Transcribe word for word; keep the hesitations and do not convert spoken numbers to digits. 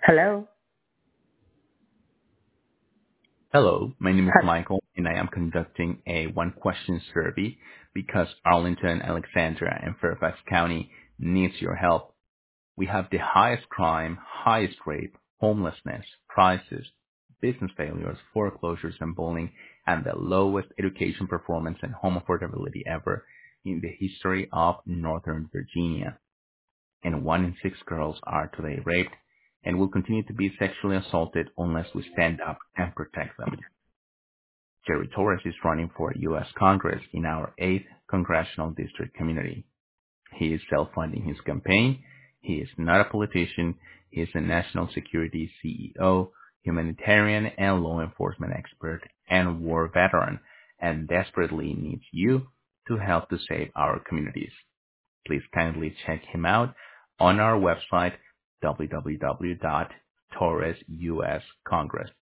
Hello? Hello, my name is Hel- Michael, and I am conducting a one-question survey because Arlington, Alexandria, and Fairfax County needs your help. We have the highest crime, highest rape, homelessness, prices, business failures, foreclosures, and bullying, and the lowest education performance and home affordability ever in the history of Northern Virginia. And one in six girls are today raped and will continue to be sexually assaulted unless we stand up and protect them. Jerry Torres is running for U S Congress in our eighth congressional district community. He is self-funding his campaign. He is not a politician. He is a national security C E O, humanitarian and law enforcement expert, and war veteran, and desperately needs you to help to save our communities. Please kindly check him out on our website, w w w dot torres u s congress